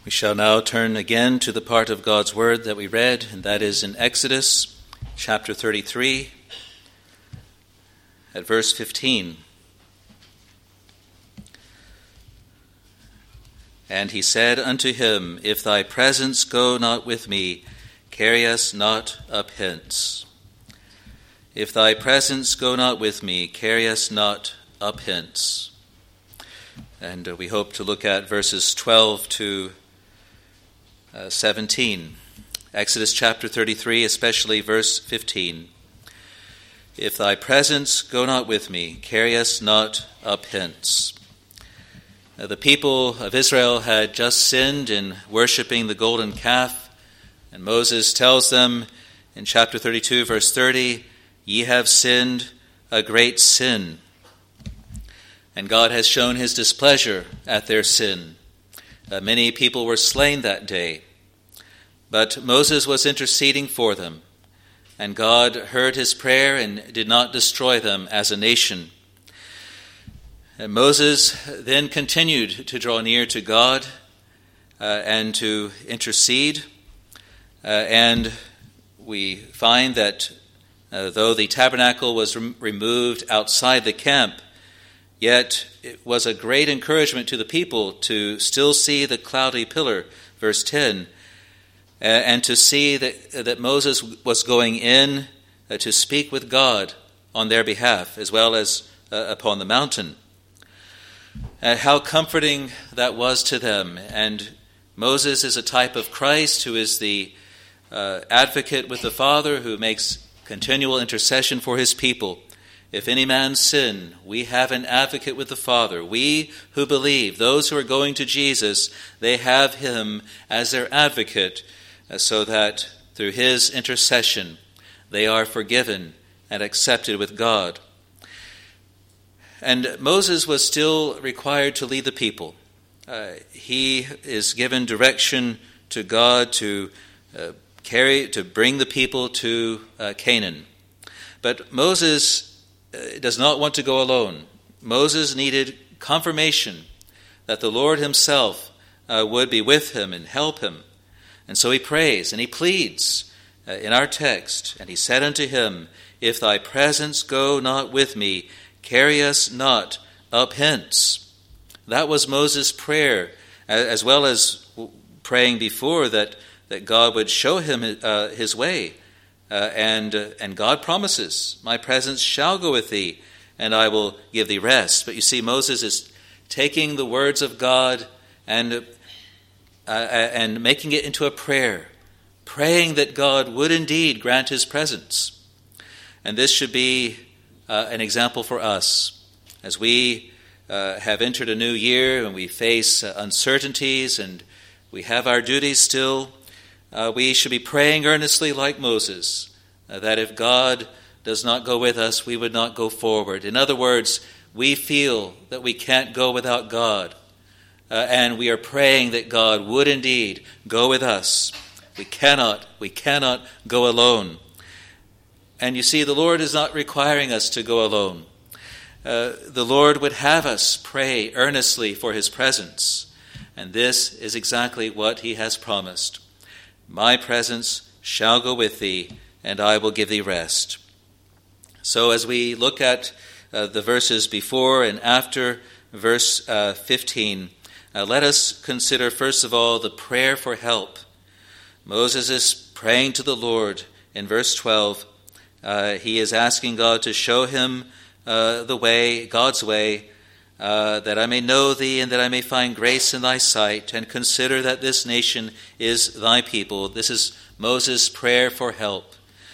We shall now turn again to the part of God's Word that we read, and that is in Exodus chapter 33 at verse 15. And he said unto him, If thy presence go not with me, carry us not up hence. If thy presence go not with me, carry us not up hence. And we hope to look at verses 12 to 17. Exodus chapter 33, especially verse 15. If thy presence go not with me, carry us not up hence. The people of Israel had just sinned in worshiping the golden calf, and Moses tells them in chapter 32, verse 30, Ye have sinned a great sin. And God has shown his displeasure at their sin. Many people were slain that day. But Moses was interceding for them, and God heard his prayer and did not destroy them as a nation. And Moses then continued to draw near to God and to intercede. And we find that though the tabernacle was removed outside the camp, yet it was a great encouragement to the people to still see the cloudy pillar, verse 10, and to see that Moses was going in to speak with God on their behalf, as well as upon the mountain. How comforting that was to them. And Moses is a type of Christ, who is the advocate with the Father, who makes continual intercession for his people. If any man sin, we have an advocate with the Father. We who believe, those who are going to Jesus, they have him as their advocate, so that through his intercession they are forgiven and accepted with God. And Moses was still required to lead the people. He is given direction to God to bring the people to Canaan. But Moses does not want to go alone. Moses needed confirmation that the Lord himself would be with him and help him. And so he prays and he pleads in our text. And he said unto him, If thy presence go not with me, carry us not up hence. That was Moses' prayer, as well as praying before that God would show him his way. And God promises, My presence shall go with thee, and I will give thee rest. But you see, Moses is taking the words of God and making it into a prayer, praying that God would indeed grant his presence. And this should be an example for us. As we have entered a new year and we face uncertainties and we have our duties still, we should be praying earnestly like Moses, that if God does not go with us, we would not go forward. In other words, we feel that we can't go without God. And we are praying that God would indeed go with us. We cannot go alone. And you see, the Lord is not requiring us to go alone. The Lord would have us pray earnestly for his presence. And this is exactly what he has promised. My presence shall go with thee, and I will give thee rest. So as we look at the verses before and after verse 15, let us consider, first of all, the prayer for help. Moses is praying to the Lord in verse 12. He is asking God to show him the way, God's way, that I may know thee and that I may find grace in thy sight, and consider that this nation is thy people. This is Moses' prayer for help.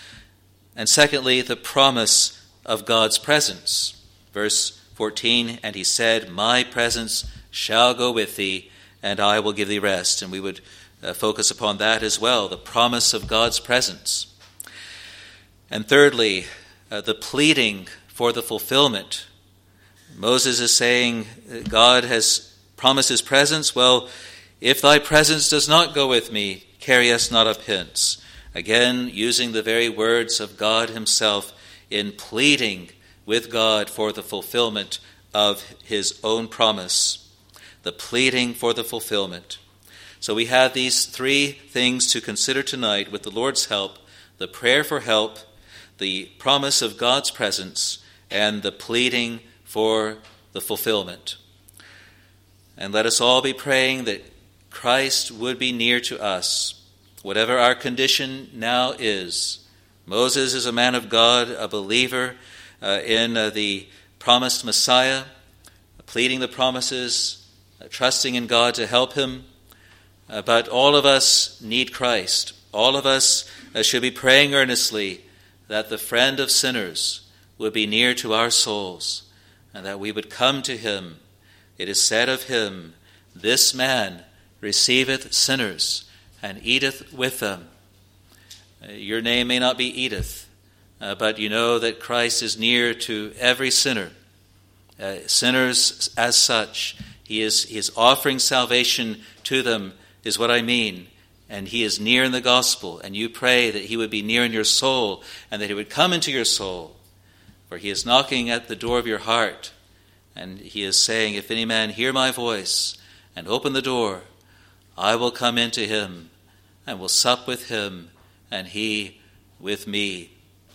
And secondly, the promise of God's presence. Verse 14, and he said, My presence shall go with thee, and I will give thee rest. And we would focus upon that as well, the promise of God's presence. And thirdly, the pleading for the fulfillment. Moses is saying, God has promised his presence. Well, if thy presence does not go with me, carry us not up hence. Again, using the very words of God himself in pleading with God for the fulfillment of his own promise. The pleading for the fulfillment. So we have these three things to consider tonight with the Lord's help: the prayer for help, the promise of God's presence, and the pleading for the fulfillment. And let us all be praying that Christ would be near to us, whatever our condition now is. Moses is a man of God, a believer in the promised Messiah, pleading the promises, trusting in God to help him. But all of us need Christ. All of us should be praying earnestly that the friend of sinners would be near to our souls, and that we would come to him. It is said of him, "This man receiveth sinners and eateth with them." Your name may not be Edith, but you know that Christ is near to every sinner. Sinners as such, he is offering salvation to them, is what I mean. And he is near in the gospel, and you pray that he would be near in your soul, and that he would come into your soul. For he is knocking at the door of your heart, and he is saying, "If any man hear my voice and open the door, I will come into him and will sup with him, and he with me."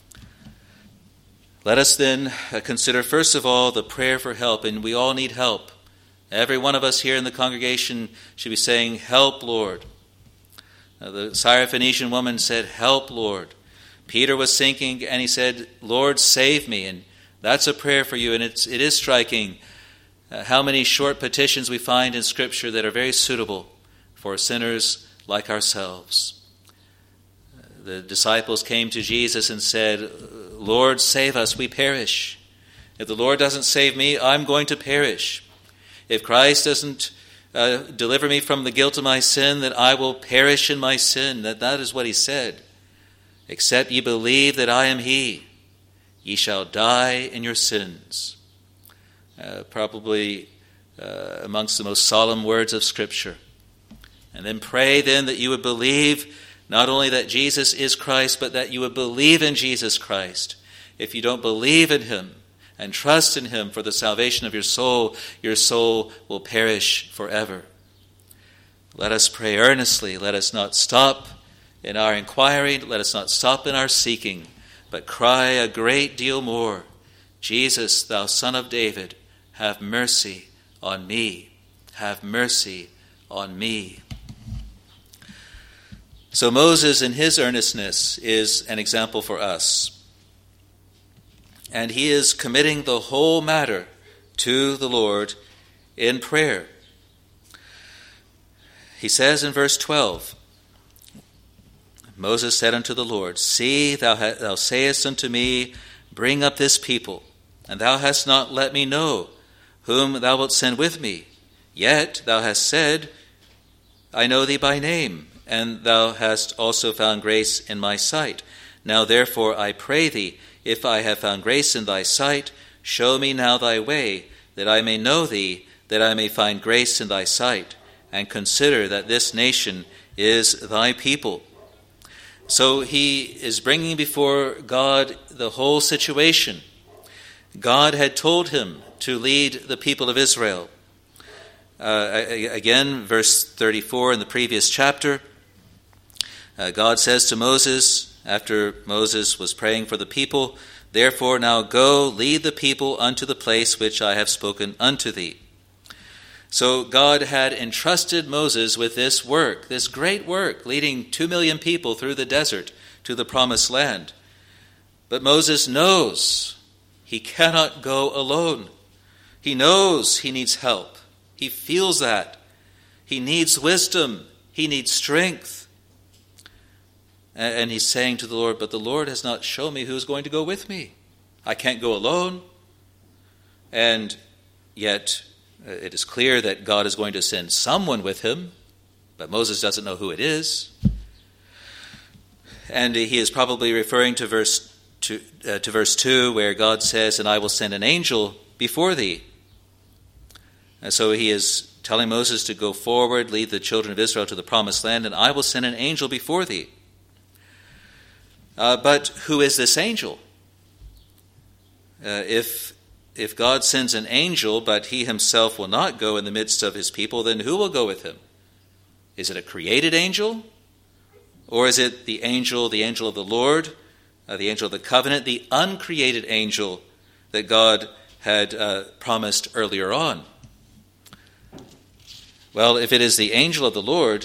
Let us then consider first of all the prayer for help, and we all need help. Every one of us here in the congregation should be saying, "Help, Lord." The Syrophoenician woman said, "Help, Lord." Peter was sinking, and he said, "Lord, save me." And that's a prayer for you, and it is striking how many short petitions we find in Scripture that are very suitable for sinners like ourselves. The disciples came to Jesus and said, "Lord, save us, we perish. If the Lord doesn't save me, I'm going to perish. If Christ doesn't deliver me from the guilt of my sin, that I will perish in my sin." That is what he said. "Except ye believe that I am he, ye shall die in your sins." Probably amongst the most solemn words of Scripture. And then pray then that you would believe not only that Jesus is Christ, but that you would believe in Jesus Christ. If you don't believe in him and trust in him for the salvation of your soul will perish forever. Let us pray earnestly. Let us not stop in our inquiry. Let us not stop in our seeking, but cry a great deal more, "Jesus, thou Son of David, have mercy on me. Have mercy on me." So Moses, in his earnestness, is an example for us. And he is committing the whole matter to the Lord in prayer. He says in verse 12, Moses said unto the Lord, "See, thou sayest unto me, Bring up this people, and thou hast not let me know whom thou wilt send with me. Yet thou hast said, I know thee by name, and thou hast also found grace in my sight. Now therefore I pray thee, if I have found grace in thy sight, show me now thy way, that I may know thee, that I may find grace in thy sight, and consider that this nation is thy people." So he is bringing before God the whole situation. God had told him to lead the people of Israel. Again, verse 34 in the previous chapter, God says to Moses, after Moses was praying for the people, "Therefore now go, lead the people unto the place which I have spoken unto thee." So God had entrusted Moses with this work, this great work, leading 2 million people through the desert to the promised land. But Moses knows he cannot go alone. He knows he needs help. He feels that. He needs wisdom. He needs strength. And he's saying to the Lord, "But the Lord has not shown me who is going to go with me. I can't go alone." And yet it is clear that God is going to send someone with him, but Moses doesn't know who it is. And he is probably referring to verse 2, where God says, "And I will send an angel before thee." And so he is telling Moses to go forward, lead the children of Israel to the promised land, and I will send an angel before thee. But who is this angel? If God sends an angel, but he himself will not go in the midst of his people, then who will go with him? Is it a created angel? Or is it the angel of the Lord, the angel of the covenant, the uncreated angel that God had promised earlier on? Well, if it is the angel of the Lord,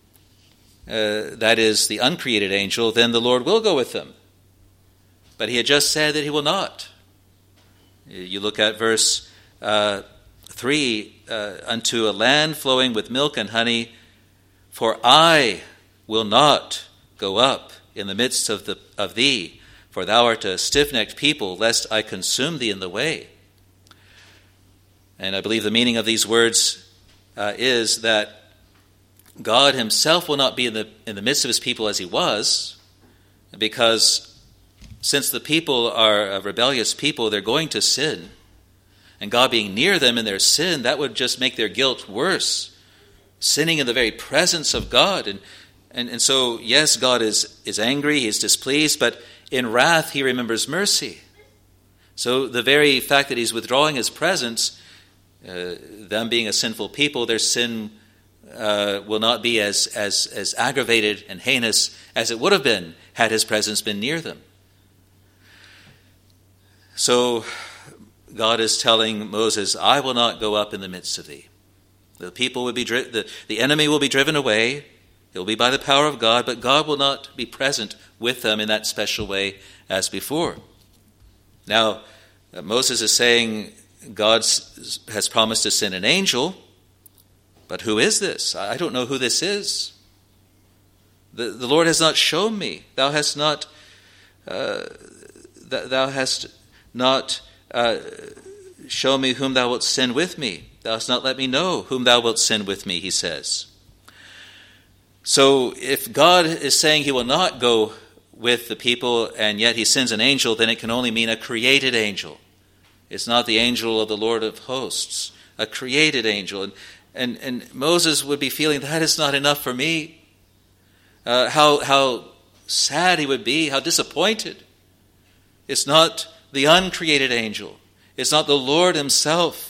that is the uncreated angel, then the Lord will go with them. But he had just said that he will not. You look at verse 3, unto a land flowing with milk and honey, for I will not go up in the midst of thee, for thou art a stiff-necked people, lest I consume thee in the way. And I believe the meaning of these words is that God himself will not be in the midst of his people as he was, because since the people are a rebellious people, they're going to sin. And God being near them in their sin, that would just make their guilt worse. Sinning in the very presence of God. And so, yes, God is angry, he's displeased, but in wrath he remembers mercy. So the very fact that he's withdrawing his presence, them being a sinful people, their sin will not be as aggravated and heinous as it would have been had his presence been near them. So God is telling Moses, I will not go up in the midst of thee. The people will be the enemy will be driven away. It will be by the power of God, but God will not be present with them in that special way as before. Now, Moses is saying God has promised to send an angel, but who is this? I don't know who this is. The Lord has not shown me. Thou hast not shown me whom thou wilt send with me. Thou hast not let me know whom thou wilt send with me, he says. So if God is saying he will not go with the people and yet he sends an angel, then it can only mean a created angel. It's not the angel of the Lord of hosts, a created angel. And Moses would be feeling that is not enough for me. How sad he would be, how disappointed. It's not the uncreated angel. It's not the Lord himself.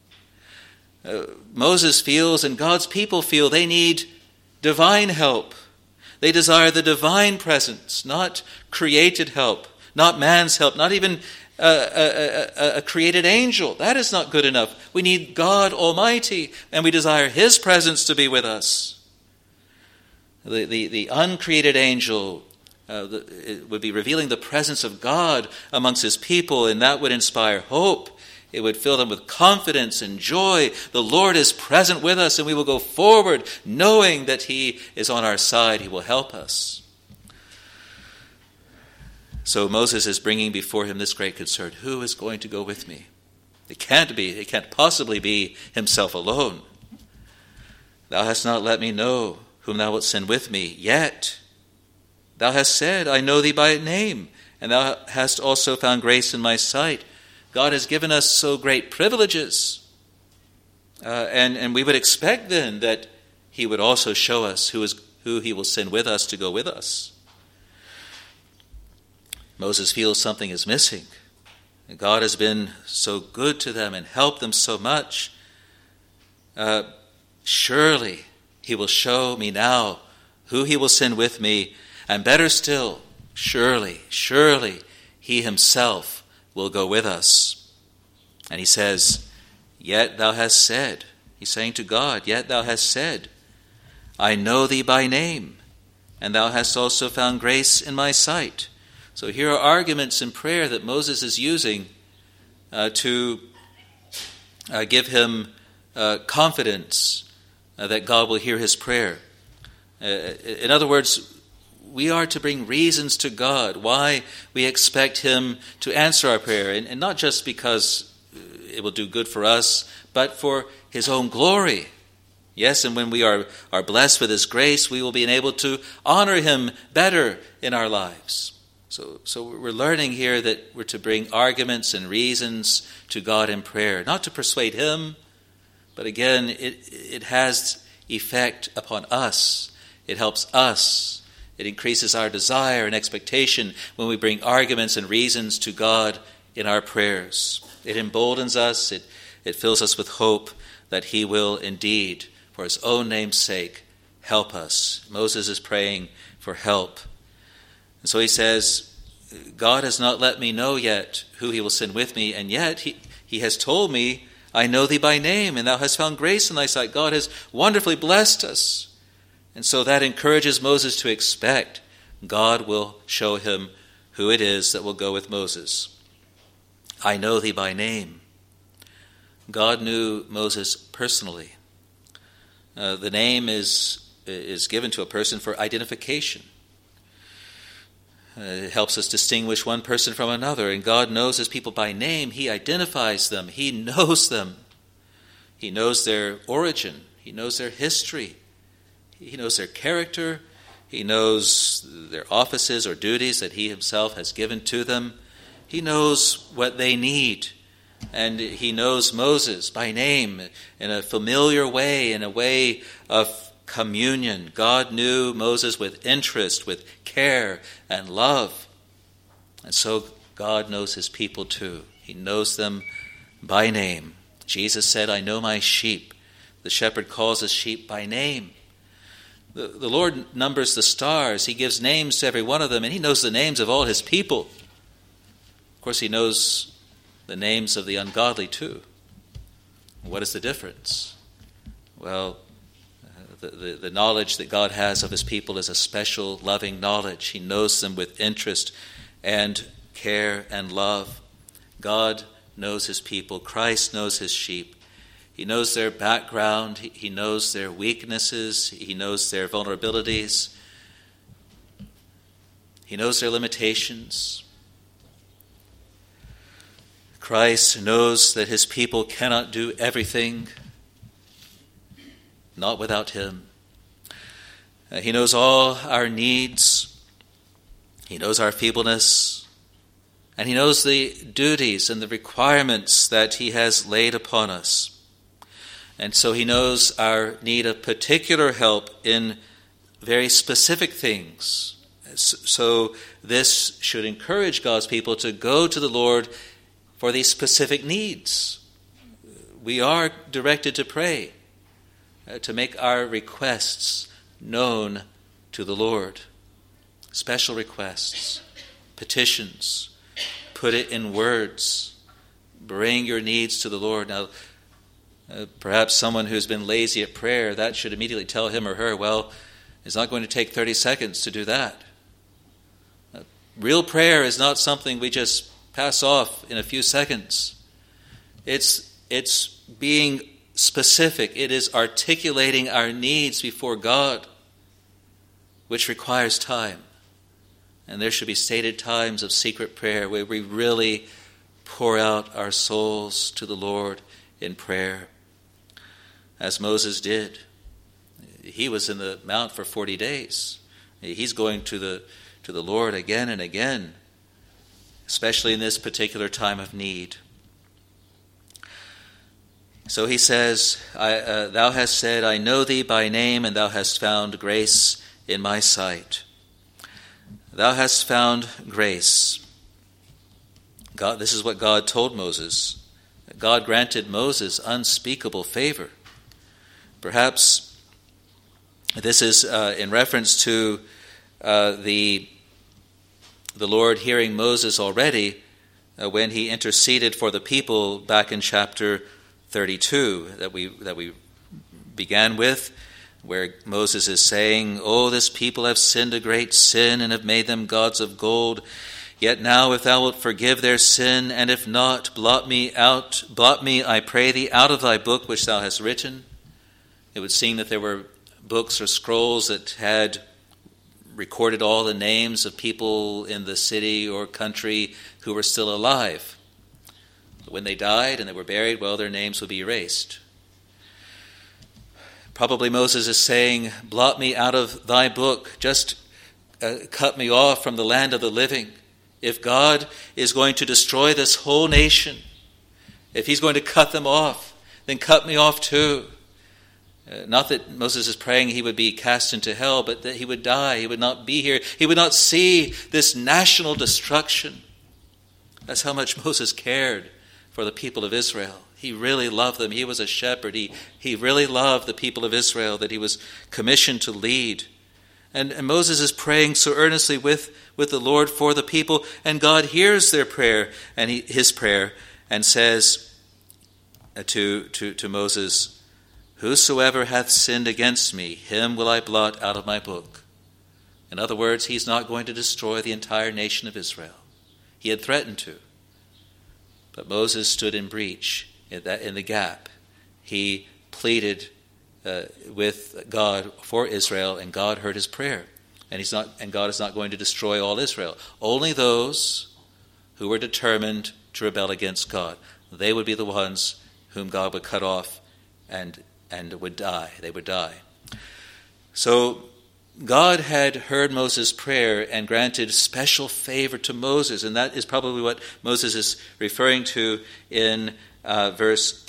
Moses feels and God's people feel they need divine help. They desire the divine presence, not created help, not man's help, not even a created angel. That is not good enough. We need God Almighty, and we desire his presence to be with us. The uncreated angel it would be revealing the presence of God amongst his people, and that would inspire hope. It would fill them with confidence and joy. The Lord is present with us, and we will go forward knowing that he is on our side. He will help us. So Moses is bringing before him this great concern. Who is going to go with me? It can't possibly be himself alone. Thou hast not let me know whom thou wilt send with me, yet thou hast said, I know thee by name, and thou hast also found grace in my sight. God has given us so great privileges. And we would expect then that he would also show us who he will send with us to go with us. Moses feels something is missing. God has been so good to them and helped them so much. Surely he will show me now who he will send with me. And better still, surely he himself will go with us. And he says, yet thou hast said, he's saying to God, yet thou hast said, I know thee by name, and thou hast also found grace in my sight. So here are arguments in prayer that Moses is using to give him confidence that God will hear his prayer. In other words, we are to bring reasons to God why we expect him to answer our prayer, and not just because it will do good for us, but for his own glory. Yes, and when we are blessed with his grace, we will be enabled to honor him better in our lives. So we're learning here that we're to bring arguments and reasons to God in prayer, not to persuade him, but again, it has effect upon us. It helps us. It increases our desire and expectation when we bring arguments and reasons to God in our prayers. It emboldens us. It fills us with hope that he will indeed, for his own name's sake, help us. Moses is praying for help. And so he says, God has not let me know yet who he will send with me, and yet he has told me, I know thee by name, and thou hast found grace in thy sight. God has wonderfully blessed us. And so that encourages Moses to expect God will show him who it is that will go with Moses. I know thee by name. God knew Moses personally. The name is given to a person for identification. It helps us distinguish one person from another, and God knows his people by name. He identifies them. He knows them. He knows their origin. He knows their history. He knows their character. He knows their offices or duties that he himself has given to them. He knows what they need. And he knows Moses by name in a familiar way, in a way of communion. God knew Moses with interest, with care and love. And so God knows his people too. He knows them by name. Jesus said, I know my sheep. The shepherd calls his sheep by name. The Lord numbers the stars. He gives names to every one of them, and he knows the names of all his people. Of course, he knows the names of the ungodly too. What is the difference? Well, the knowledge that God has of his people is a special, loving knowledge. He knows them with interest and care and love. God knows his people. Christ knows his sheep. He knows their background. He knows their weaknesses. He knows their vulnerabilities. He knows their limitations. Christ knows that his people cannot do everything, not without him. He knows all our needs. He knows our feebleness. And he knows the duties and the requirements that he has laid upon us. And so he knows our need of particular help in very specific things. So this should encourage God's people to go to the Lord for these specific needs. We are directed to pray, to make our requests known to the Lord. Special requests, petitions, put it in words. Bring your needs to the Lord. Now, perhaps someone who's been lazy at prayer, that should immediately tell him or her, well, it's not going to take 30 seconds to do that. Real prayer is not something we just pass off in a few seconds. It's being specific. It is articulating our needs before God, which requires time. And there should be stated times of secret prayer where we really pour out our souls to the Lord in prayer, as Moses did. He was in the mount for 40 days. He's going to the Lord again and again, especially in this particular time of need. So he says, thou hast said, I know thee by name, and thou hast found grace in my sight. Thou hast found grace. God, this is what God told Moses. God granted Moses unspeakable favor. Perhaps this is in reference to the Lord hearing Moses already when he interceded for the people back in chapter 32 that we began with, where Moses is saying, "Oh, this people have sinned a great sin and have made them gods of gold. Yet now, if thou wilt forgive their sin, and if not, blot me, I pray thee, out of thy book which thou hast written." It would seem that there were books or scrolls that had recorded all the names of people in the city or country who were still alive. But when they died and they were buried, well, their names would be erased. Probably Moses is saying, blot me out of thy book, just cut me off from the land of the living. If God is going to destroy this whole nation, if he's going to cut them off, then cut me off too. Not that Moses is praying he would be cast into hell, but that he would die. He would not be here. He would not see this national destruction. That's how much Moses cared for the people of Israel. He really loved them. He was a shepherd. He really loved the people of Israel that he was commissioned to lead. And Moses is praying so earnestly with the Lord for the people, and God hears their prayer and his prayer, and says to Moses, "Whosoever hath sinned against me, him will I blot out of my book." In other words, he's not going to destroy the entire nation of Israel. He had threatened to. But Moses stood in breach, in the gap. He pleaded with God for Israel, and God heard his prayer. And God is not going to destroy all Israel. Only those who were determined to rebel against God. They would be the ones whom God would cut off and would die. They would die. So God had heard Moses' prayer and granted special favor to Moses, and that is probably what Moses is referring to in verse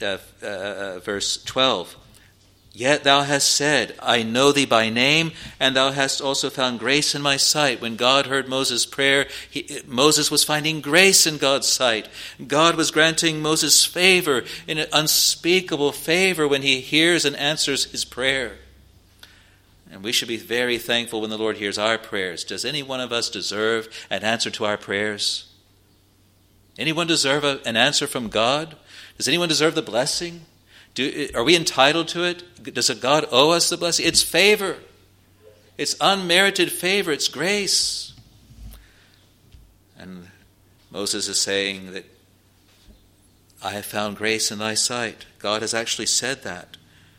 12. "Yet thou hast said, I know thee by name, and thou hast also found grace in my sight." When God heard Moses' prayer, Moses was finding grace in God's sight. God was granting Moses favor, in an unspeakable favor, when he hears and answers his prayer. And we should be very thankful when the Lord hears our prayers. Does any one of us deserve an answer to our prayers? Anyone deserve an answer from God? Does anyone deserve the blessing? Are we entitled to it? Does God owe us the blessing? It's favor. It's unmerited favor. It's grace. And Moses is saying that I have found grace in thy sight. God has actually said that.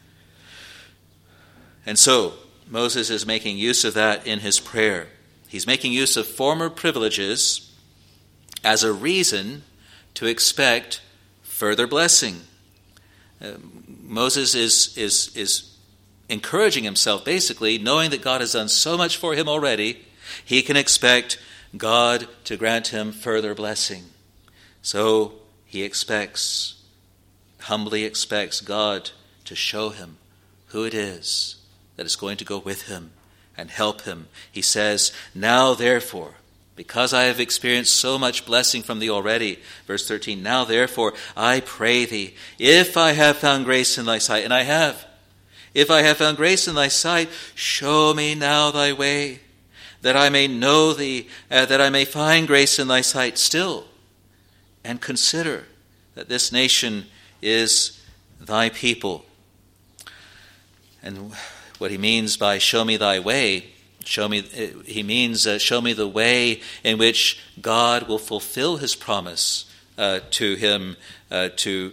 And so Moses is making use of that in his prayer. He's making use of former privileges as a reason to expect further blessing. Moses is encouraging himself, basically, knowing that God has done so much for him already, he can expect God to grant him further blessing. So he humbly expects God to show him who it is that is going to go with him and help him. He says, "Now therefore, because I have experienced so much blessing from thee already," verse 13, "now therefore I pray thee, if I have found grace in thy sight," and I have, "if I have found grace in thy sight, show me now thy way, that I may know thee, that I may find grace in thy sight still, and consider that this nation is thy people." And what he means by "show me thy way," he means show me the way in which God will fulfill his promise to him in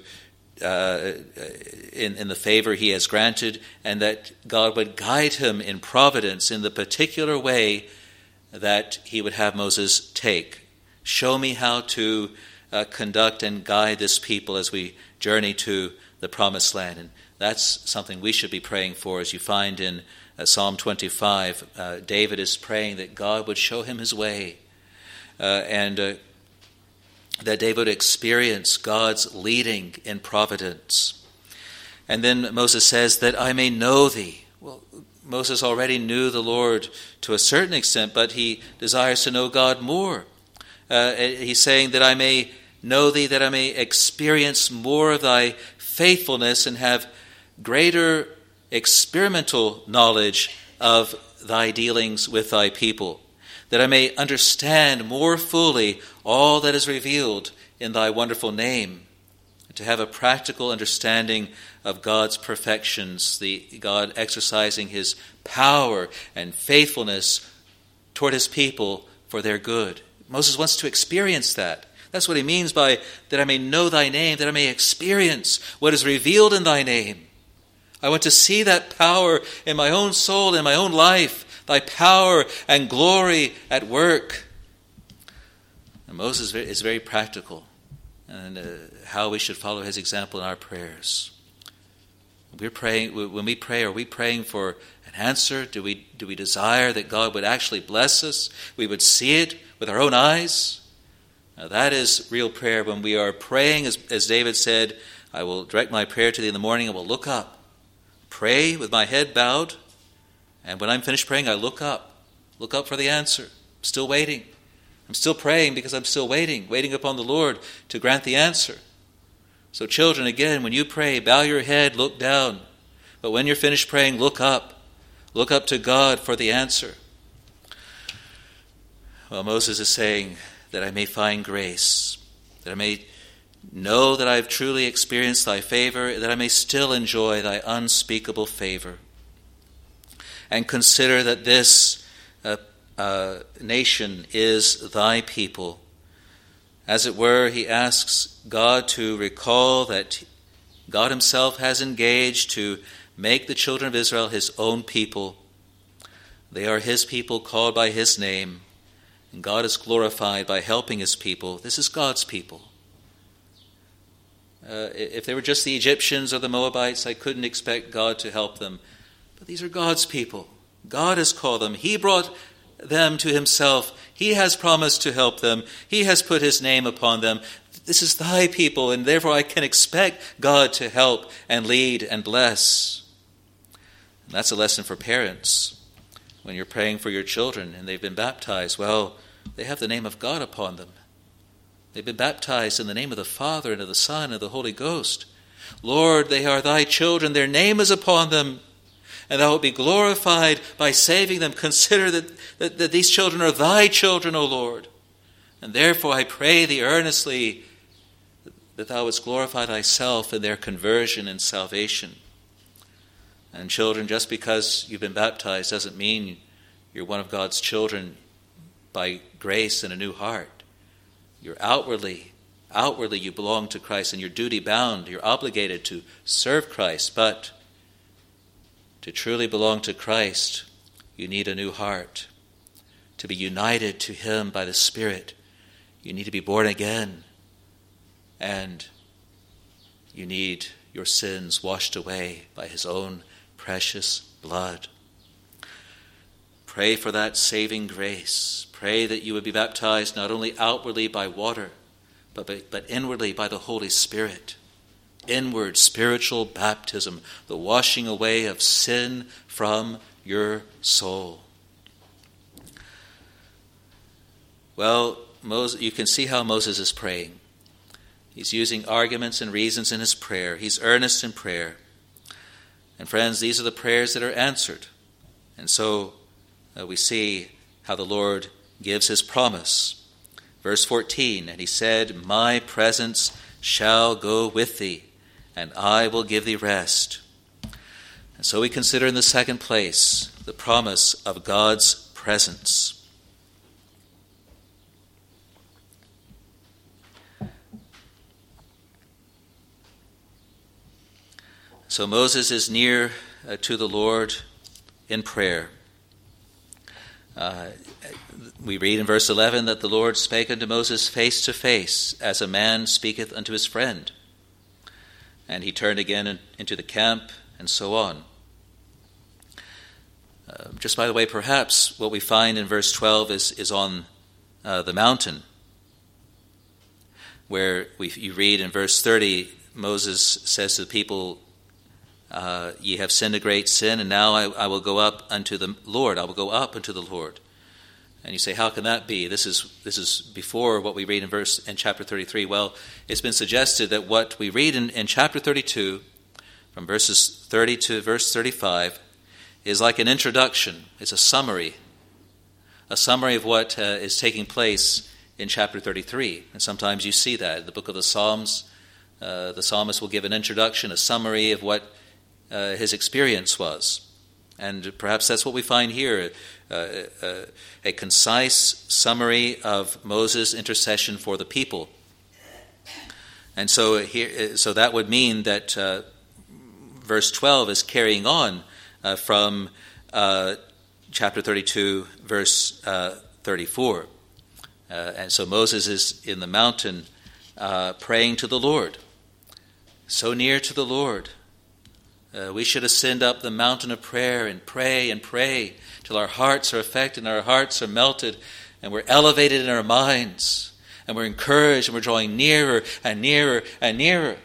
the favor he has granted, and that God would guide him in providence in the particular way that he would have Moses take. Show me how to conduct and guide this people as we journey to the promised land. And that's something we should be praying for. As you find in Psalm 25, David is praying that God would show him his way, and that David would experience God's leading in providence. And then Moses says, "that I may know thee." Well, Moses already knew the Lord to a certain extent, but he desires to know God more. He's saying that I may know thee, that I may experience more of thy faithfulness and have greater experimental knowledge of thy dealings with thy people, that I may understand more fully all that is revealed in thy wonderful name, to have a practical understanding of God's perfections, God exercising his power and faithfulness toward his people for their good. Moses wants to experience that. That's what he means by "that I may know thy name," that I may experience what is revealed in thy name. I want to see that power in my own soul, in my own life, thy power and glory at work. And Moses is very practical, and how we should follow his example in our prayers. When we pray, are we praying for an answer? Do we desire that God would actually bless us? We would see it with our own eyes? Now that is real prayer, when we are praying, as David said, "I will direct my prayer to thee in the morning, and will look up. Pray with my head bowed, and when I'm finished praying, I look up for the answer. Still waiting. I'm still praying because I'm still waiting upon the Lord to grant the answer. So children, again, when you pray, bow your head, look down. But when you're finished praying, look up. Look up to God for the answer. Well, Moses is saying that I may find grace, that I may know that I've truly experienced thy favor, that I may still enjoy thy unspeakable favor. And consider that this nation is thy people. As it were, he asks God to recall that God himself has engaged to make the children of Israel his own people. They are his people called by his name, and God is glorified by helping his people. This is God's people. If they were just the Egyptians or the Moabites, I couldn't expect God to help them. But these are God's people. God has called them. He brought them to himself. He has promised to help them. He has put his name upon them. This is thy people, and therefore I can expect God to help and lead and bless. And that's a lesson for parents. When you're praying for your children and they've been baptized, well, they have the name of God upon them. They've been baptized in the name of the Father and of the Son and of the Holy Ghost. Lord, they are thy children. Their name is upon them. And thou wilt be glorified by saving them. Consider that these children are thy children, O Lord. And therefore I pray thee earnestly that thou wouldst glorify thyself in their conversion and salvation. And children, just because you've been baptized doesn't mean you're one of God's children by grace and a new heart. You're outwardly you belong to Christ, and you're duty bound. You're obligated to serve Christ. But to truly belong to Christ, you need a new heart. To be united to him by the Spirit, you need to be born again. And you need your sins washed away by his own precious blood. Pray for that saving grace. Pray that you would be baptized not only outwardly by water, but inwardly by the Holy Spirit. Inward spiritual baptism, the washing away of sin from your soul. Well, you can see how Moses is praying. He's using arguments and reasons in his prayer. He's earnest in prayer. And friends, these are the prayers that are answered. And so we see how the Lord gives his promise. Verse 14, and he said, my presence shall go with thee, and I will give thee rest. And so we consider in the second place the promise of God's presence. So Moses is near to the Lord in prayer. We read in verse 11 that the Lord spake unto Moses face to face, as a man speaketh unto his friend. And he turned again into the camp, and so on. Just by the way, perhaps what we find in verse 12 is on the mountain, where you read in verse 30, Moses says to the people, ye have sinned a great sin, and now I will go up unto the Lord. I will go up unto the Lord. And you say, how can that be? This is before what we read in chapter 33. Well, it's been suggested that what we read in chapter 32, from verses 30 to verse 35, is like an introduction. It's a summary of what is taking place in chapter 33. And sometimes you see that in the book of the Psalms. The psalmist will give an introduction, a summary of what his experience was. And perhaps that's what we find here, a concise summary of Moses' intercession for the people. And so that would mean that verse 12 is carrying on from chapter 32, verse 34. And so Moses is in the mountain praying to the Lord, so near to the Lord. We should ascend up the mountain of prayer and pray till our hearts are affected and our hearts are melted and we're elevated in our minds and we're encouraged and we're drawing nearer and nearer and nearer.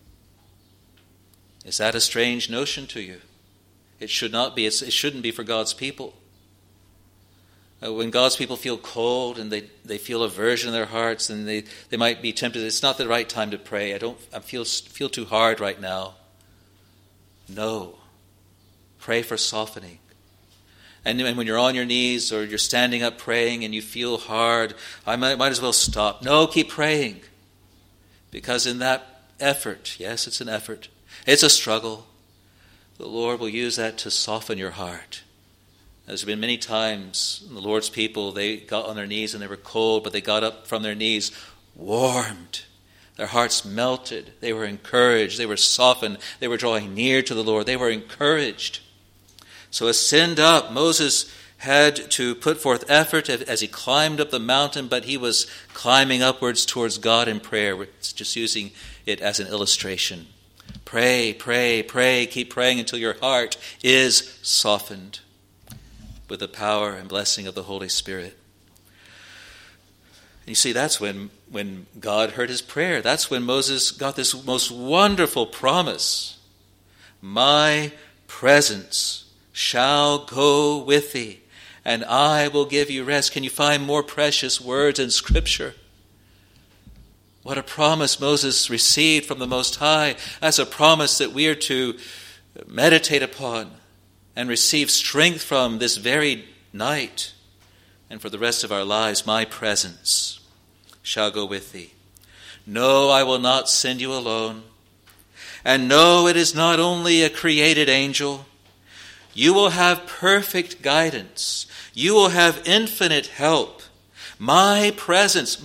Is that a strange notion to you? It should not be. It shouldn't be for God's people. When God's people feel cold and they feel aversion in their hearts, and they might be tempted, it's not the right time to pray. I feel too hard right now. No. Pray for softening. And when you're on your knees or you're standing up praying and you feel hard, I might as well stop. No, keep praying. Because in that effort, yes, it's an effort, it's a struggle, the Lord will use that to soften your heart. There's been many times the Lord's people, they got on their knees and they were cold, but they got up from their knees warmed. Their hearts melted. They were encouraged. They were softened. They were drawing near to the Lord. They were encouraged. So ascend up. Moses had to put forth effort as he climbed up the mountain, but he was climbing upwards towards God in prayer. We're just using it as an illustration. Pray, pray, pray. Keep praying until your heart is softened with the power and blessing of the Holy Spirit. And you see, that's when God heard his prayer. That's when Moses got this most wonderful promise. My presence shall go with thee, and I will give you rest. Can you find more precious words in Scripture? What a promise Moses received from the Most High. That's a promise that we are to meditate upon and receive strength from this very night and for the rest of our lives. My presence shall go with thee. No, I will not send you alone. And no, it is not only a created angel. You will have perfect guidance. You will have infinite help. My presence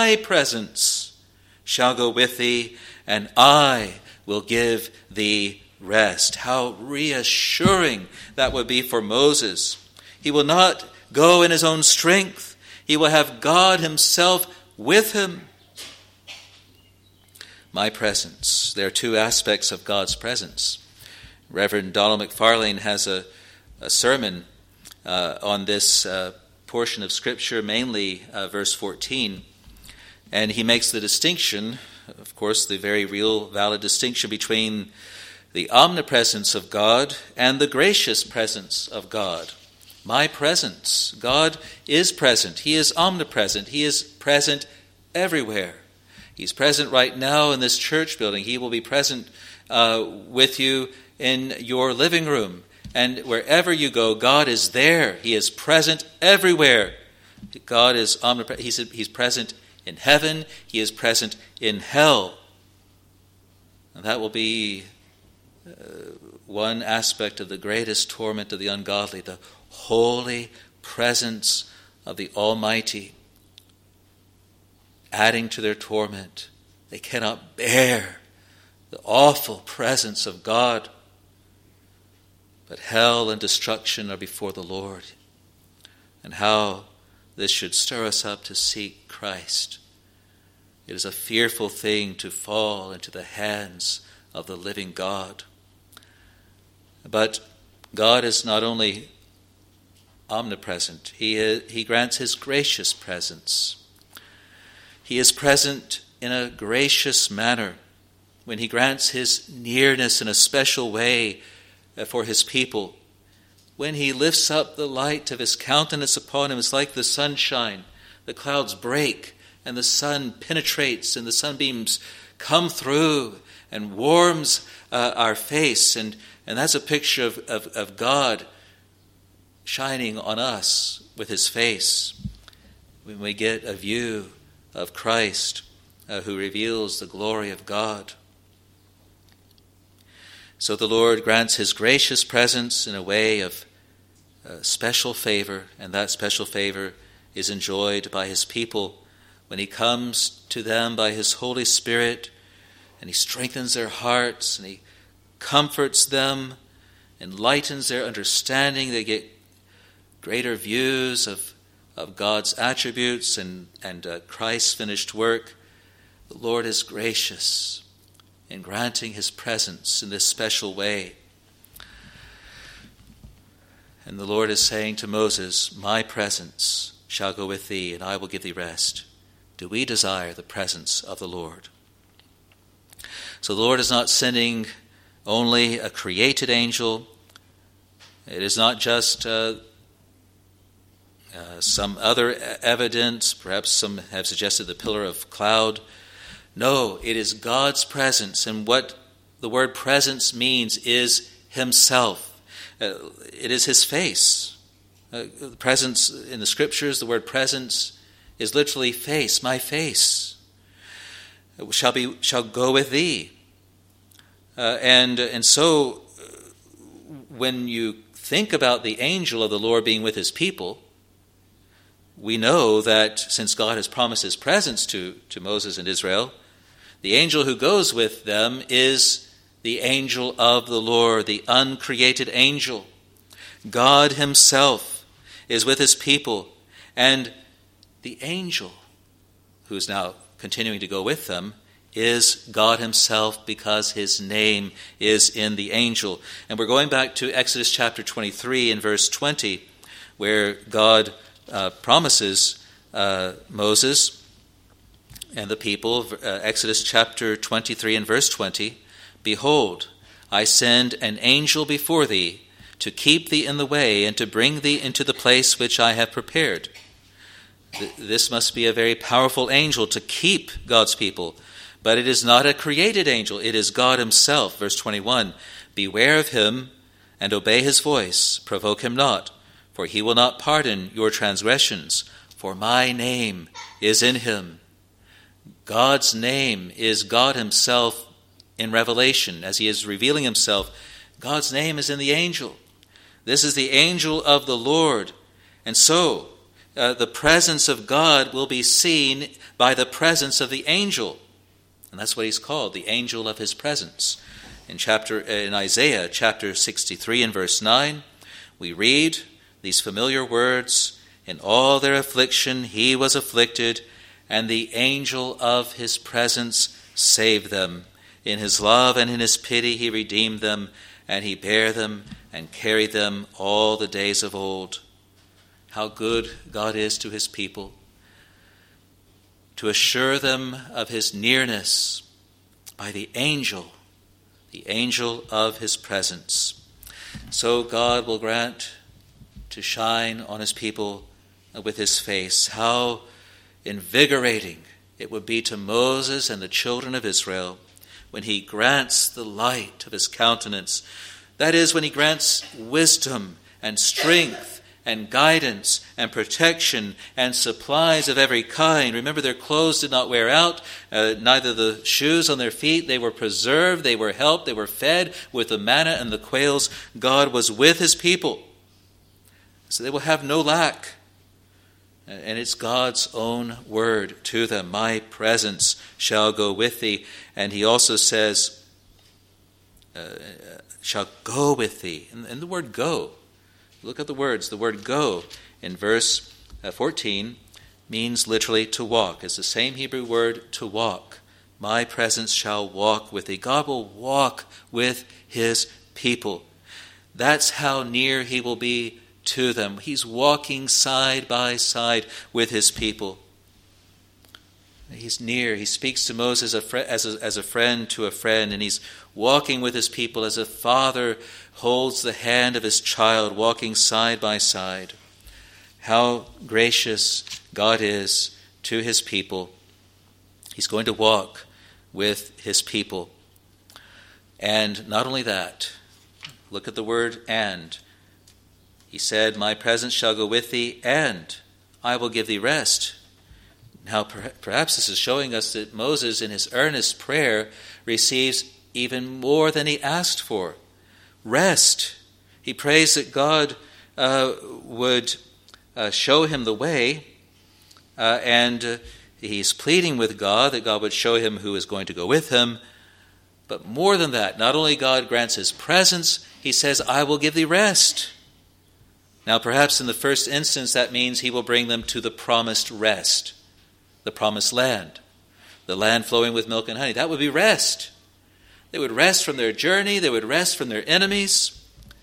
shall go with thee, and I will give thee rest. How reassuring that would be for Moses. He will not go in his own strength. He will have God himself with him. My presence. There are two aspects of God's presence. Reverend Donald McFarlane has a sermon on this portion of Scripture, mainly verse 14. And he makes the distinction, of course, the very real, valid distinction between the omnipresence of God and the gracious presence of God. My presence. God is present. He is omnipresent. He is present everywhere. He's present right now in this church building. He will be present with you in your living room. And wherever you go, God is there. He is present everywhere. God is omnipresent. He's present in heaven. He is present in hell. And that will be one aspect of the greatest torment of the ungodly, the holy presence of the Almighty, adding to their torment. They cannot bear the awful presence of God. But hell and destruction are before the Lord. And how this should stir us up to seek Christ. It is a fearful thing to fall into the hands of the living God. But God is not only omnipresent, He grants His gracious presence. He is present in a gracious manner when He grants His nearness in a special way for His people. When He lifts up the light of His countenance upon him, it's like the sunshine. The clouds break and the sun penetrates and the sunbeams come through and warms our face. And that's a picture of God shining on us with His face. When we get a view of Christ who reveals the glory of God. So the Lord grants His gracious presence in a way of special favor, and that special favor is enjoyed by His people when He comes to them by His Holy Spirit, and He strengthens their hearts, and He comforts them, enlightens their understanding. They get greater views of God's attributes and Christ's finished work. The Lord is gracious in granting His presence in this special way. And the Lord is saying to Moses, my presence shall go with thee, and I will give thee rest. Do we desire the presence of the Lord? So the Lord is not sending only a created angel. It is not just some other evidence. Perhaps some have suggested the pillar of cloud. No, it is God's presence, and what the word presence means is himself. It is his face. Presence in the scriptures, the word presence is literally face, my face. Shall go with thee. And so when you think about the angel of the Lord being with his people, we know that since God has promised his presence to Moses and Israel, the angel who goes with them is the angel of the Lord, the uncreated angel. God himself is with his people, and the angel who is now continuing to go with them is God himself, because his name is in the angel. And we're going back to Exodus chapter 23 and verse 20, where God promises Moses and the people, Exodus chapter 23 and verse 20, "Behold, I send an angel before thee to keep thee in the way and to bring thee into the place which I have prepared." This must be a very powerful angel to keep God's people. But it is not a created angel. It is God himself. Verse 21, "Beware of him and obey his voice. Provoke him not, for he will not pardon your transgressions. For my name is in him." God's name is God himself in Revelation. As he is revealing himself, God's name is in the angel. This is the angel of the Lord. And so, the presence of God will be seen by the presence of the angel. And that's what he's called, the angel of his presence. In Isaiah chapter 63 and verse 9, we read these familiar words, "In all their affliction he was afflicted, and the angel of his presence saved them. In his love and in his pity he redeemed them, and he bare them and carried them all the days of old." How good God is to his people, to assure them of his nearness by the angel of his presence. So God will grant to shine on his people with his face. How invigorating it would be to Moses and the children of Israel when he grants the light of his countenance. That is, when he grants wisdom and strength and guidance and protection and supplies of every kind. Remember, their clothes did not wear out, neither the shoes on their feet. They were preserved, they were helped, they were fed with the manna and the quails. God was with his people, so they will have no lack. And it's God's own word to them. "My presence shall go with thee." And he also says, "shall go with thee." And the word "go," look at the words. The word "go" in verse 14 means literally to walk. It's the same Hebrew word, to walk. "My presence shall walk with thee." God will walk with his people. That's how near he will be to them. He's walking side by side with his people. He's near. He speaks to Moses as a friend to a friend, and he's walking with his people as a father holds the hand of his child, walking side by side. How gracious God is to his people. He's going to walk with his people. And not only that, look at the word "and." He said, "My presence shall go with thee, and I will give thee rest." Now, perhaps this is showing us that Moses, in his earnest prayer, receives even more than he asked for. Rest. He prays that God would show him the way, and he's pleading with God that God would show him who is going to go with him. But more than that, not only God grants his presence, he says, "I will give thee rest." Now, perhaps in the first instance, that means he will bring them to the promised rest, the promised land, the land flowing with milk and honey. That would be rest. They would rest from their journey. They would rest from their enemies.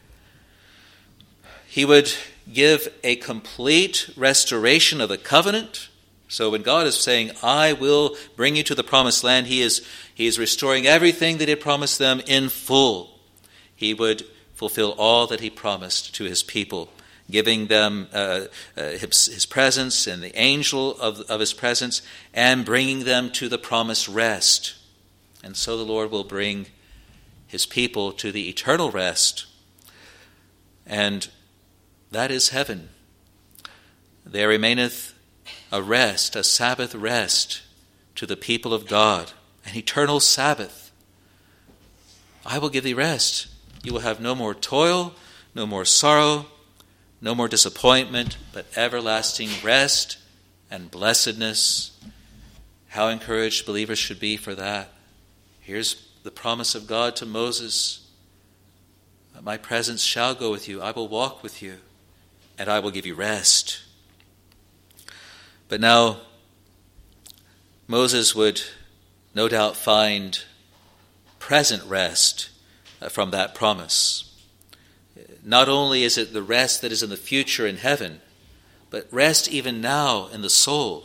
He would give a complete restoration of the covenant. So when God is saying, "I will bring you to the promised land," he is restoring everything that he had promised them in full. He would fulfill all that he promised to his people. giving them his presence and the angel of his presence, and bringing them to the promised rest. And so the Lord will bring his people to the eternal rest, and that is heaven. There remaineth a rest, a Sabbath rest to the people of God, an eternal Sabbath. I will give thee rest. You will have no more toil, no more sorrow, no more disappointment, but everlasting rest and blessedness. How encouraged believers should be for that. Here's the promise of God to Moses. My presence shall go with you. I will walk with you, and I will give you rest. But now, Moses would no doubt find present rest from that promise. Not only is it the rest that is in the future in heaven, but rest even now in the soul.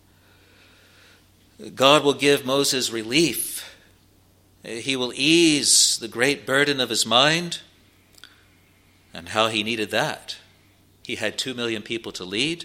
God will give Moses relief. He will ease the great burden of his mind, and how he needed that. He had 2 million people to lead.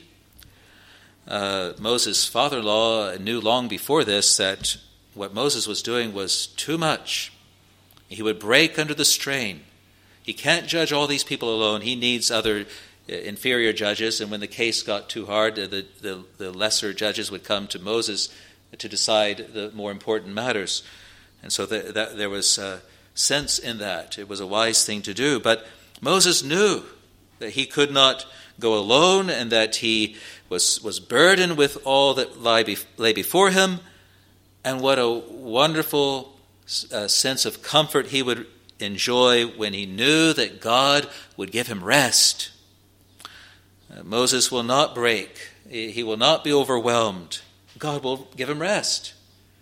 Moses' father-in-law knew long before this that what Moses was doing was too much. He would break under the strain. He can't judge all these people alone. He needs other inferior judges, and when the case got too hard, the lesser judges would come to Moses to decide the more important matters. And so there was sense in that. It was a wise thing to do. But Moses knew that he could not go alone, and that he was burdened with all that lay before him. And what a wonderful sense of comfort he would enjoy when he knew that God would give him rest. Moses will not break. He will not be overwhelmed. God will give him rest.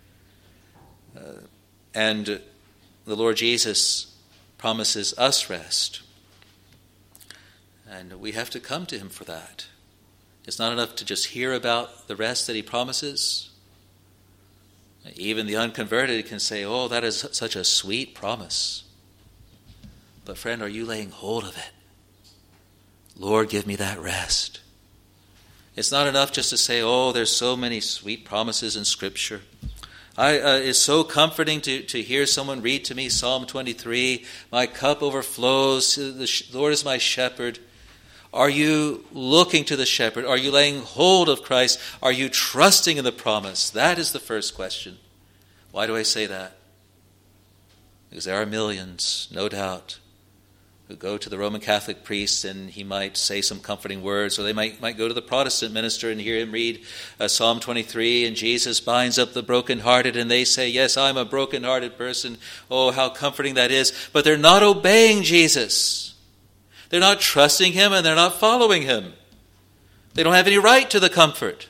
And the Lord Jesus promises us rest. And we have to come to him for that. It's not enough to just hear about the rest that he promises. Even the unconverted can say, oh, that is such a sweet promise. But friend, are you laying hold of it? Lord, give me that rest. It's not enough just to say, oh, there's so many sweet promises in Scripture. It's so comforting to hear someone read to me Psalm 23, my cup overflows, the Lord is my shepherd. Are you looking to the shepherd? Are you laying hold of Christ? Are you trusting in the promise? That is the first question. Why do I say that? Because there are millions, no doubt, who go to the Roman Catholic priest and he might say some comforting words, or they might go to the Protestant minister and hear him read Psalm 23, and Jesus binds up the brokenhearted, and they say, yes, I'm a brokenhearted person. Oh, how comforting that is. But they're not obeying Jesus. They're not trusting him, and they're not following him. They don't have any right to the comfort.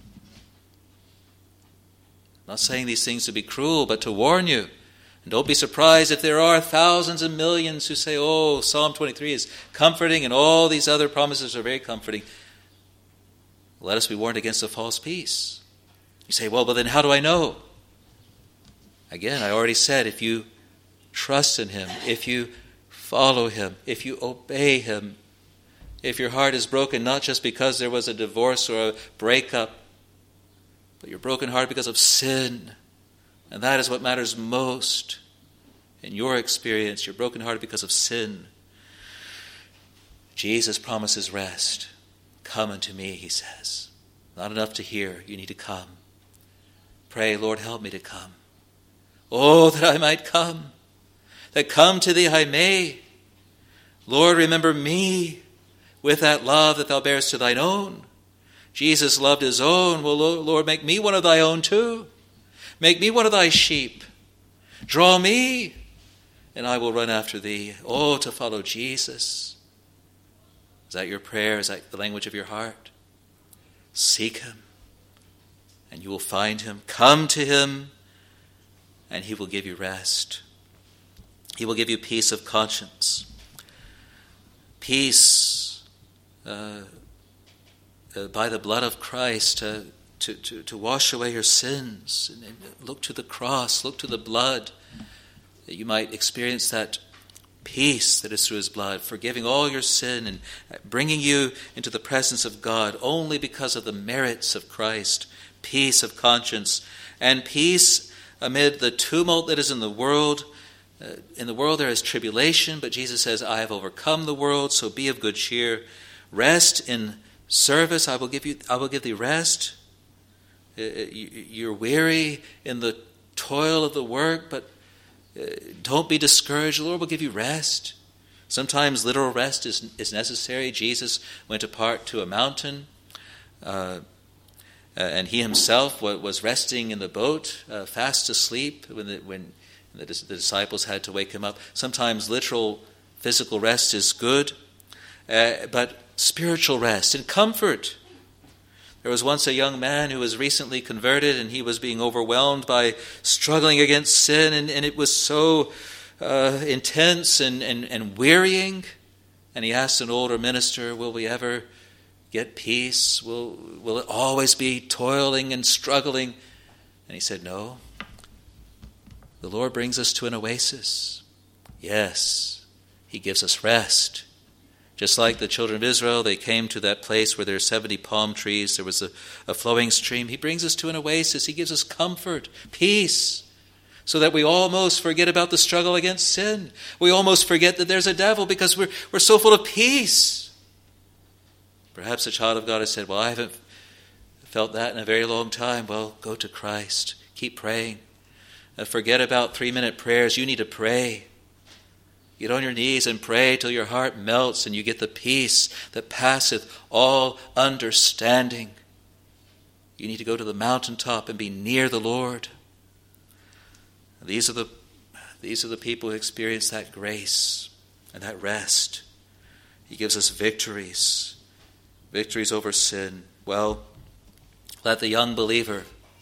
I'm not saying these things to be cruel, but to warn you. And don't be surprised if there are thousands and millions who say, oh, Psalm 23 is comforting and all these other promises are very comforting. Let us be warned against a false peace. You say, well, but then how do I know? Again, I already said, if you trust in him, if you follow him, if you obey him, if your heart is broken not just because there was a divorce or a breakup, but you're broken heart because of sin, and that is what matters most in your experience. You're brokenhearted because of sin. Jesus promises rest. Come unto me, he says. Not enough to hear. You need to come. Pray, Lord, help me to come. Oh, that I might come. That come to thee I may. Lord, remember me with that love that thou bearest to thine own. Jesus loved his own. Well, Lord, make me one of thy own too. Make me one of thy sheep. Draw me, and I will run after thee. Oh, to follow Jesus. Is that your prayer? Is that the language of your heart? Seek him, and you will find him. Come to him, and he will give you rest. He will give you peace of conscience. Peace by the blood of Christ to wash away your sins. And look to the cross, look to the blood, that you might experience that peace that is through his blood, forgiving all your sin and bringing you into the presence of God only because of the merits of Christ, peace of conscience, and peace amid the tumult that is in the world. In the world there is tribulation, but Jesus says, I have overcome the world, so be of good cheer. Rest in service, I will give thee rest. You're weary in the toil of the work, but don't be discouraged. The Lord will give you rest. Sometimes literal rest is necessary. Jesus went apart to a mountain, and he himself was resting in the boat, fast asleep when the disciples had to wake him up. Sometimes literal physical rest is good, but spiritual rest and comfort. There was once a young man who was recently converted, and he was being overwhelmed by struggling against sin, and it was so intense and wearying. And he asked an older minister, will we ever get peace? Will it always be toiling and struggling? And he said, no. The Lord brings us to an oasis. Yes, he gives us rest. Just like the children of Israel, they came to that place where there are 70 palm trees. There was a flowing stream. He brings us to an oasis. He gives us comfort, peace, so that we almost forget about the struggle against sin. We almost forget that there's a devil because we're so full of peace. Perhaps a child of God has said, well, I haven't felt that in a very long time. Well, go to Christ. Keep praying. Forget about 3-minute prayers. You need to pray. Get on your knees and pray till your heart melts and you get the peace that passeth all understanding. You need to go to the mountaintop and be near the Lord. These are the people who experience that grace and that rest. He gives us victories over sin. Well, let the young believer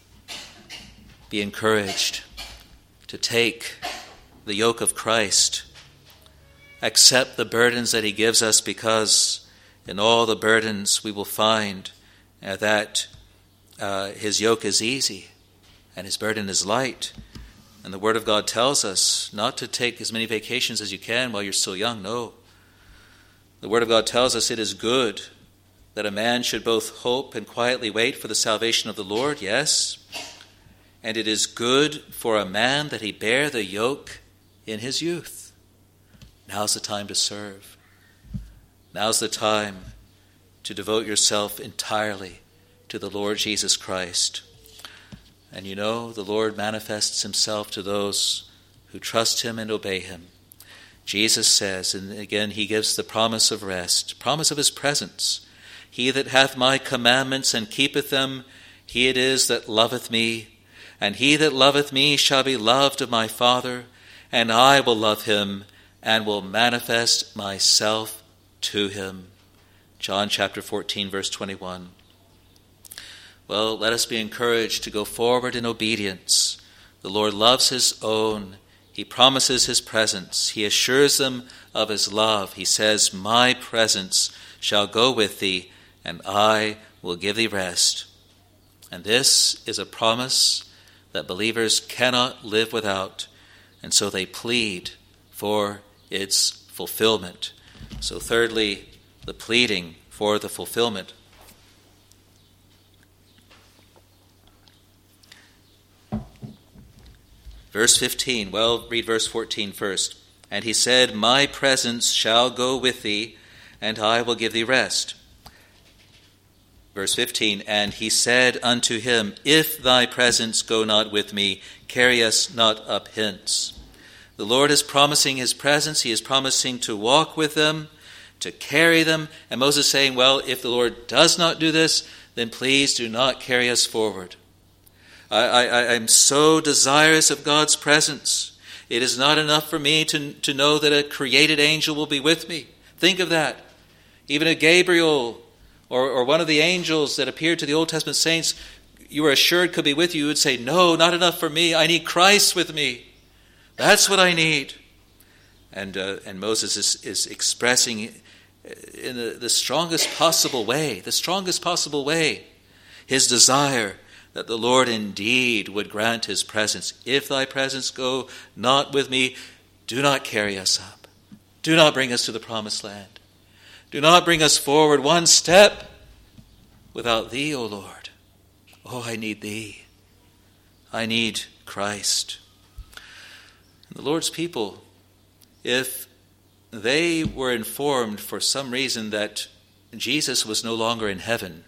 be encouraged to take the yoke of Christ. Accept the burdens that he gives us, because in all the burdens we will find that his yoke is easy and his burden is light. And the Word of God tells us not to take as many vacations as you can while you're still young. No. The Word of God tells us it is good that a man should both hope and quietly wait for the salvation of the Lord. Yes. And it is good for a man that he bear the yoke in his youth. Now's the time to serve. Now's the time to devote yourself entirely to the Lord Jesus Christ. And you know, the Lord manifests himself to those who trust him and obey him. Jesus says, and again he gives the promise of rest, promise of his presence. He that hath my commandments and keepeth them, he it is that loveth me. And he that loveth me shall be loved of my Father, and I will love him, and will manifest myself to him. John chapter 14, verse 21. Well, let us be encouraged to go forward in obedience. The Lord loves his own. He promises his presence. He assures them of his love. He says, my presence shall go with thee, and I will give thee rest. And this is a promise that believers cannot live without, and so they plead for its fulfillment. So thirdly, the pleading for the fulfillment. Verse 15, well, read verse 14 first. And he said, my presence shall go with thee, and I will give thee rest. Verse 15, and he said unto him, if thy presence go not with me, carry us not up hence. The Lord is promising his presence. He is promising to walk with them, to carry them. And Moses is saying, well, if the Lord does not do this, then please do not carry us forward. I'm so desirous of God's presence. It is not enough for me to know that a created angel will be with me. Think of that. Even a Gabriel or one of the angels that appeared to the Old Testament saints, you were assured could be with you. You would say, no, not enough for me. I need Christ with me. That's what I need. And Moses is expressing in the strongest possible way, his desire that the Lord indeed would grant his presence. If thy presence go not with me, do not carry us up. Do not bring us to the promised land. Do not bring us forward one step without thee, O Lord. Oh, I need thee. I need Christ. And the Lord's people, if they were informed for some reason that Jesus was no longer in heaven,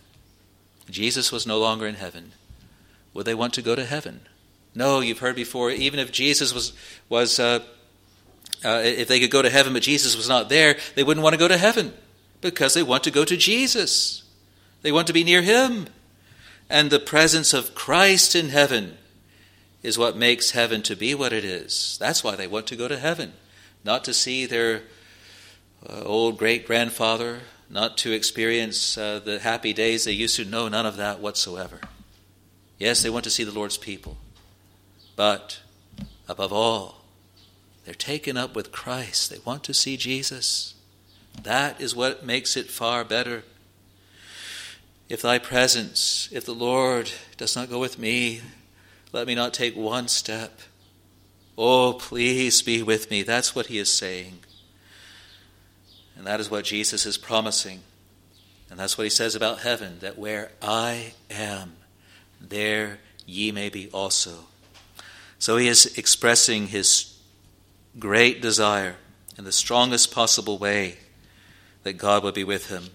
would they want to go to heaven? No, you've heard before, even if Jesus was if they could go to heaven but Jesus was not there, they wouldn't want to go to heaven because they want to go to Jesus. They want to be near him. And the presence of Christ in heaven is what makes heaven to be what it is. That's why they want to go to heaven. Not to see their old great-grandfather, not to experience the happy days they used to know, none of that whatsoever. Yes, they want to see the Lord's people. But above all, they're taken up with Christ. They want to see Jesus. That is what makes it far better. If thy presence, if the Lord does not go with me, let me not take one step. Oh, please be with me. That's what he is saying. And that is what Jesus is promising. And that's what he says about heaven, that where I am, there ye may be also. So he is expressing his great desire in the strongest possible way that God would be with him.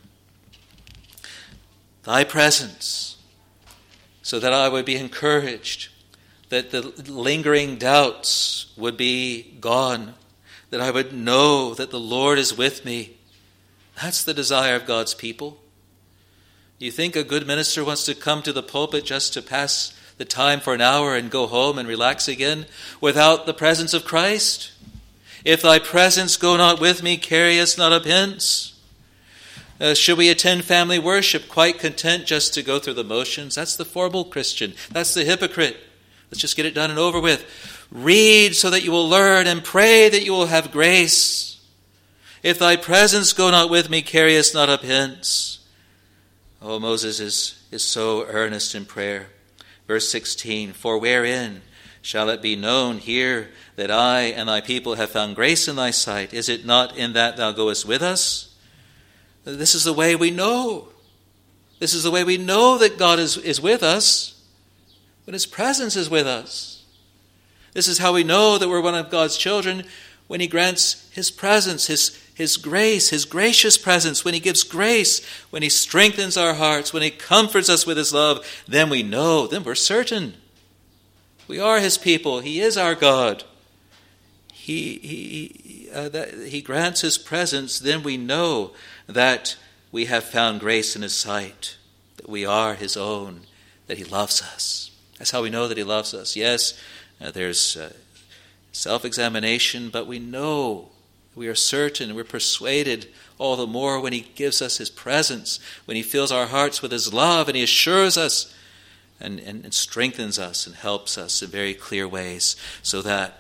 Thy presence, so that I would be encouraged, that the lingering doubts would be gone, that I would know that the Lord is with me. That's the desire of God's people. You think a good minister wants to come to the pulpit just to pass the time for an hour and go home and relax again without the presence of Christ? If thy presence go not with me, carry us not up hence. Should we attend family worship quite content just to go through the motions? That's the formal Christian. That's the hypocrite. Let's just get it done and over with. Read so that you will learn, and pray that you will have grace. If thy presence go not with me, carry us not up hence. Oh, Moses is so earnest in prayer. Verse 16, for wherein shall it be known here that I and thy people have found grace in thy sight? Is it not in that thou goest with us? This is the way we know. This is the way we know that God is with us, when his presence is with us. This is how we know that we're one of God's children, when he grants his presence, his grace, his gracious presence, when he gives grace, when he strengthens our hearts, when he comforts us with his love. Then we know, then we're certain. We are his people. He is our God. He grants his presence, then we know that we have found grace in his sight, that we are his own, that he loves us. That's how we know that he loves us. Yes, there's self-examination, but we know, we are certain, we're persuaded all the more when he gives us his presence, when he fills our hearts with his love, and he assures us and strengthens us and helps us in very clear ways, so that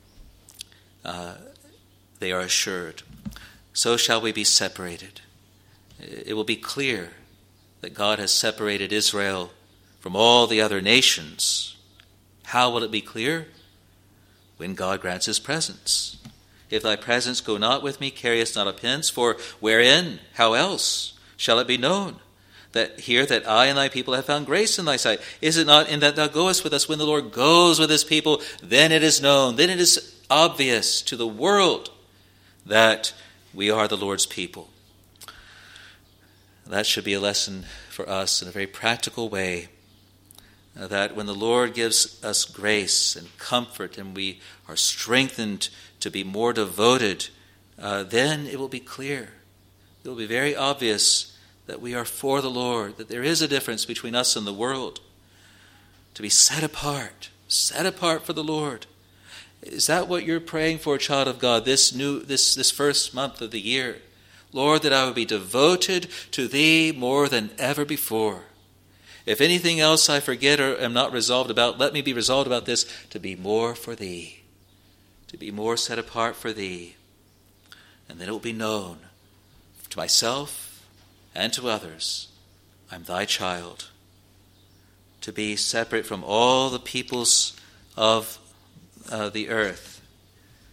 they are assured. So shall we be separated. It will be clear that God has separated Israel from all the other nations. How will it be clear? When God grants his presence. If thy presence go not with me, carry us not up hence. For wherein, how else shall it be known that here that I and thy people have found grace in thy sight? Is it not in that thou goest with us? When the Lord goes with his people, then it is known, then it is obvious to the world that we are the Lord's people. That should be a lesson for us in a very practical way, that when the Lord gives us grace and comfort and we are strengthened to be more devoted, then it will be clear. It will be very obvious that we are for the Lord, that there is a difference between us and the world. To be set apart for the Lord. Is that what you're praying for, child of God, this first month of the year? Lord, that I would be devoted to thee more than ever before. If anything else I forget or am not resolved about, let me be resolved about this, to be more for thee, to be more set apart for thee. And then it will be known to myself and to others, I'm thy child. To be separate from all the peoples of the earth,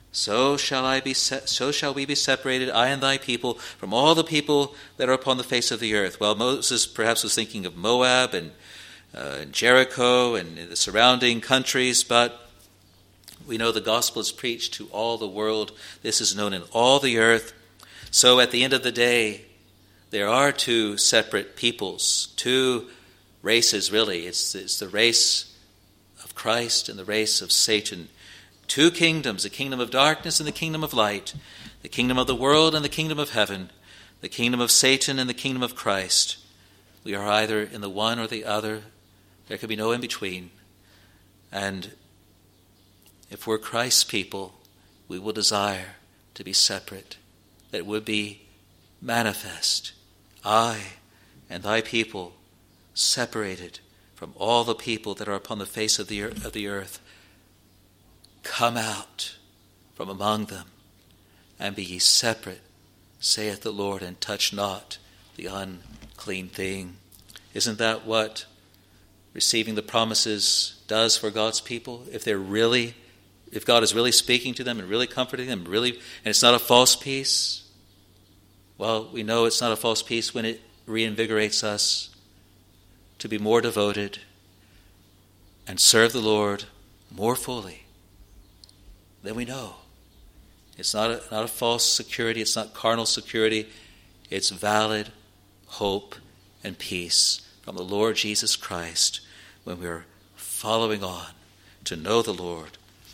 so shall we be separated, I and thy people, from all the people that are upon the face of the earth. Well, Moses perhaps was thinking of Moab and Jericho and the surrounding countries, but we know the gospel is preached to all the world. This is known in all the earth. So at the end of the day, there are two separate peoples, two races really. It's the race of Christ and the race of Satan. Two kingdoms, the kingdom of darkness and the kingdom of light, the kingdom of the world and the kingdom of heaven, the kingdom of Satan and the kingdom of Christ. We are either in the one or the other. There can be no in between. And if we're Christ's people, we will desire to be separate, that it would be manifest. I and thy people separated from all the people that are upon the face of the earth. Come out from among them, and be ye separate, saith the Lord, and touch not the unclean thing. Isn't that what receiving the promises does for God's people? If God is really speaking to them and really comforting them, and it's not a false peace, well, we know it's not a false peace when it reinvigorates us to be more devoted and serve the Lord more fully. Then we know it's not a false security, it's not carnal security, it's valid hope and peace from the Lord Jesus Christ when we're following on to know the Lord.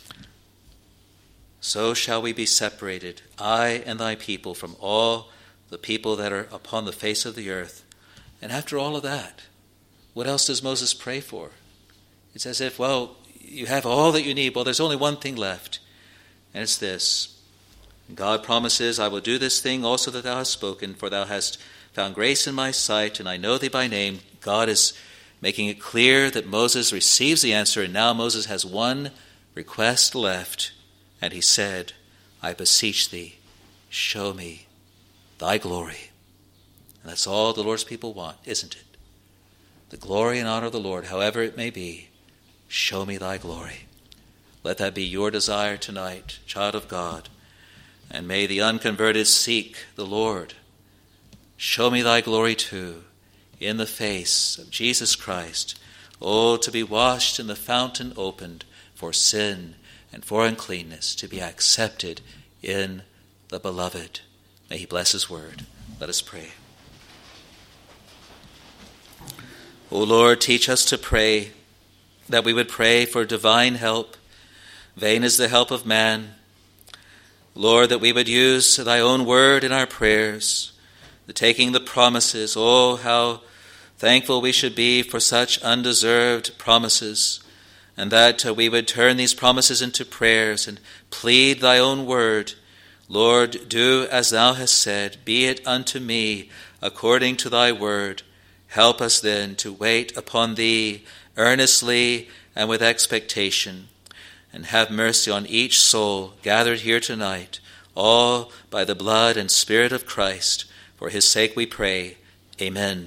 So shall we be separated, I and thy people, from all the people that are upon the face of the earth. And after all of that, what else does Moses pray for? It's as if, well, you have all that you need. Well, there's only one thing left. And it's this. God promises, I will do this thing also that thou hast spoken, for thou hast found grace in my sight, and I know thee by name. God is making it clear that Moses receives the answer, and now Moses has one request left. And he said, I beseech thee, show me thy glory. And that's all the Lord's people want, isn't it? The glory and honor of the Lord, however it may be, show me thy glory. Let that be your desire tonight, child of God. And may the unconverted seek the Lord. Show me thy glory too, in the face of Jesus Christ. Oh, to be washed in the fountain opened for sin and for uncleanness, to be accepted in the beloved. May he bless his word. Let us pray. O Lord, teach us to pray, that we would pray for divine help. Vain is the help of man. Lord, that we would use thy own word in our prayers, taking the promises. Oh, how thankful we should be for such undeserved promises, and that we would turn these promises into prayers and plead thy own word. Lord, do as thou hast said, be it unto me according to thy word. Help us then to wait upon thee earnestly and with expectation, and have mercy on each soul gathered here tonight, all by the blood and Spirit of Christ. For his sake we pray. Amen.